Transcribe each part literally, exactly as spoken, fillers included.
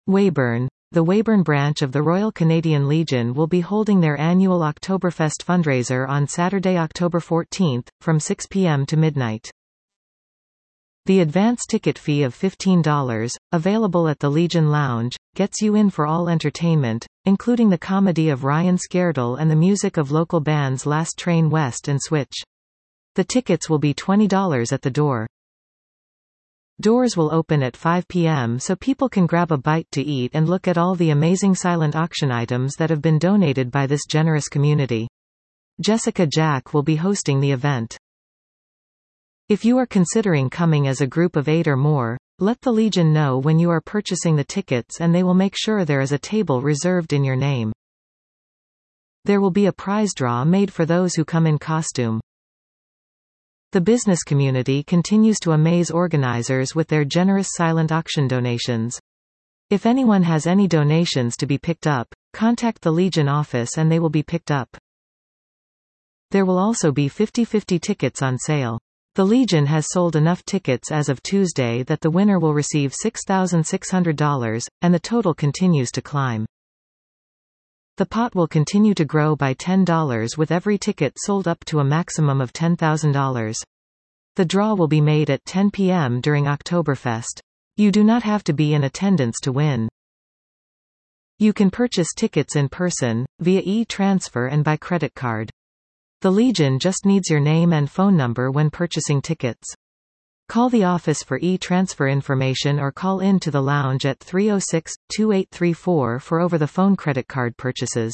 Weyburn. The Weyburn branch of the Royal Canadian Legion will be holding their annual Oktoberfest fundraiser on Saturday, October fourteenth, from six p m to midnight. The advance ticket fee of fifteen dollars, available at the Legion Lounge, gets you in for all entertainment, including the comedy of Ryan Scaredle and the music of local bands Last Train West and Switch. The tickets will be twenty dollars at the door. Doors will open at five p m so people can grab a bite to eat and look at all the amazing silent auction items that have been donated by this generous community. Jessica Jack will be hosting the event. If you are considering coming as a group of eight or more, let the Legion know when you are purchasing the tickets and they will make sure there is a table reserved in your name. There will be a prize draw made for those who come in costume. The business community continues to amaze organizers with their generous silent auction donations. If anyone has any donations to be picked up, contact the Legion office and they will be picked up. There will also be fifty fifty tickets on sale. The Legion has sold enough tickets as of Tuesday that the winner will receive six thousand six hundred dollars, and the total continues to climb. The pot will continue to grow by ten dollars with every ticket sold up to a maximum of ten thousand dollars. The draw will be made at ten p m during Oktoberfest. You do not have to be in attendance to win. You can purchase tickets in person, via e-transfer and by credit card. The Legion just needs your name and phone number when purchasing tickets. Call the office for e-transfer information or call in to the lounge at three oh six, two eight three four for over-the-phone credit card purchases.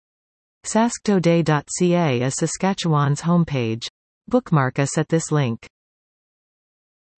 Saskatoday dot c a is Saskatchewan's homepage. Bookmark us at this link.